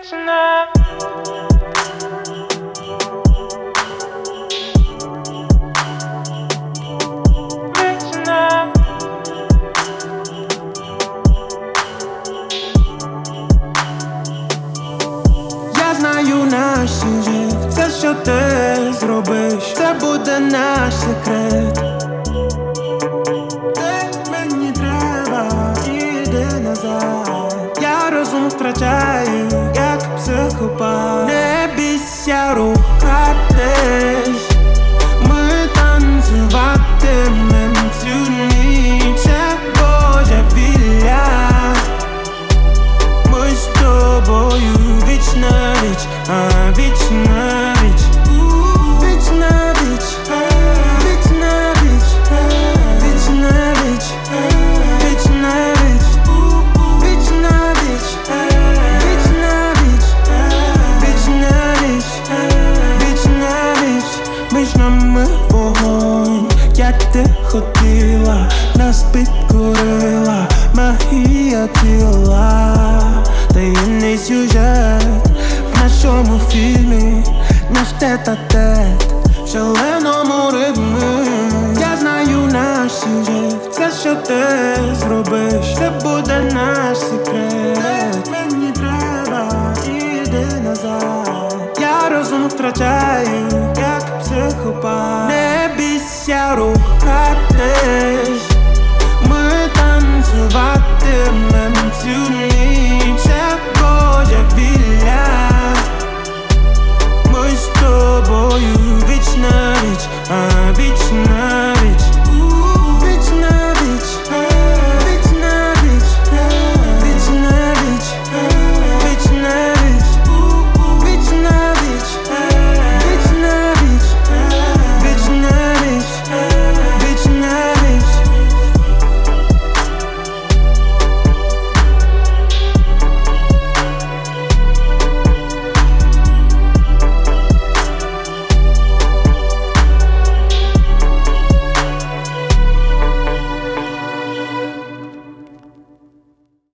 вічна. Вічна. Я знаю наш сюжет, все, що ти зробиш, це буде наш секрет. Ти мені треба, іди назад. Я розум втрачаю, як психопат. Не бійся рухатись, ми танцюватимем цю ніч. Це божевілля. Ми з тобою віч на віч, а віч на віч. Віч на віч, віч на віч, віч на віч, віч на віч, віч на віч, віч на віч, віч на віч, віч на віч. Між нами вогонь, як ти хотіла, нас підкорила магія тіла. Таємний сюжет в нашому фільмі, наш тет-а-тет в шаленому ритмі. Я знаю наш сюжет, все, що ти зробиш, це буде наш секрет. Мені треба, іди назад. Я розум втрачаю, як психопат. Не бійся рухатись, ми танцюватимем цю